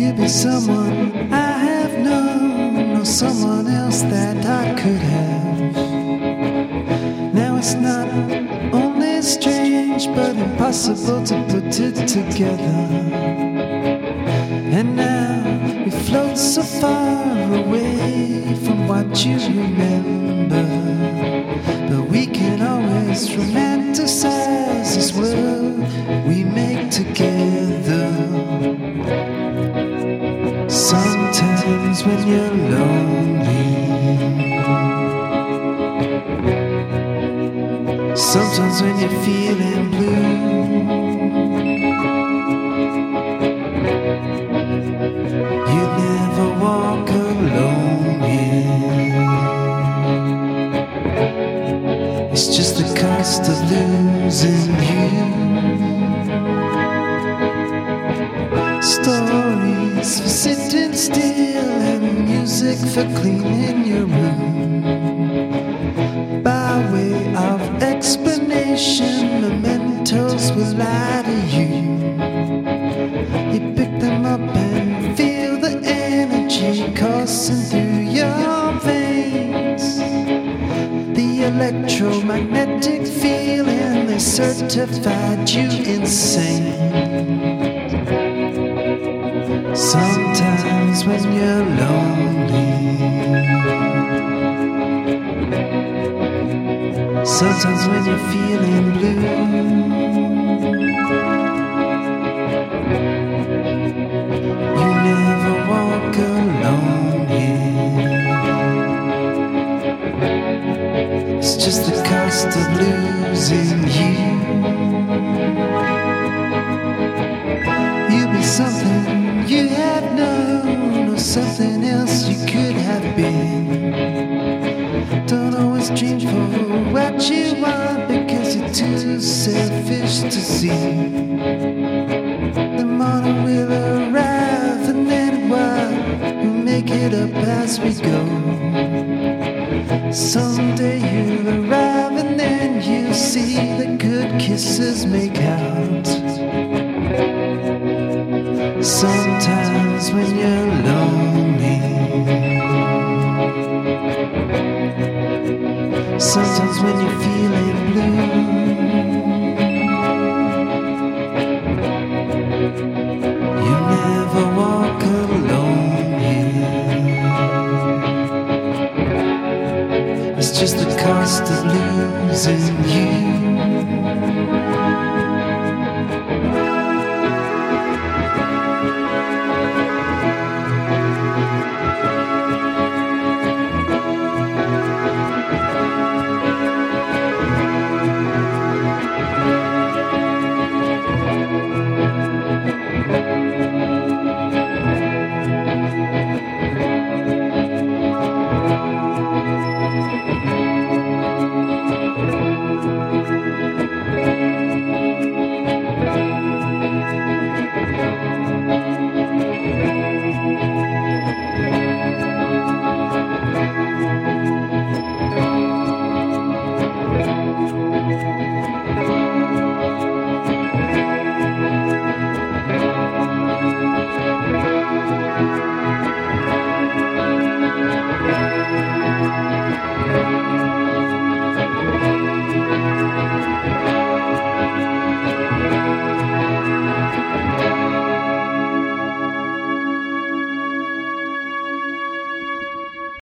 You be someone I have known, or someone else that I could have. Now it's not only strange but impossible to put it together. And now we float so far away from what you remember, but we can always romanticize this world we make together. Sometimes when you're lonely, sometimes when you're feeling blue, you never walk alone here. It's just the cost of losing you. Stories for sitting still and music for cleaning your room. By way of explanation, mementos will lie to you. You pick them up and feel the energy coursing through your veins. The electromagnetic feeling, they certified you insane. Sometimes when you're lonely, sometimes when you're feeling blue, you never walk alone here. It's just the cost of losing you. You'll be something you have known, or something else you could have been. Don't always dream for what you want, because you're too selfish to see. The morning will arrive, and then what? We'll make it up as we go. Someday you'll arrive, and then you'll see the good kisses make out. Sometimes when you're lonely, sometimes when you're feeling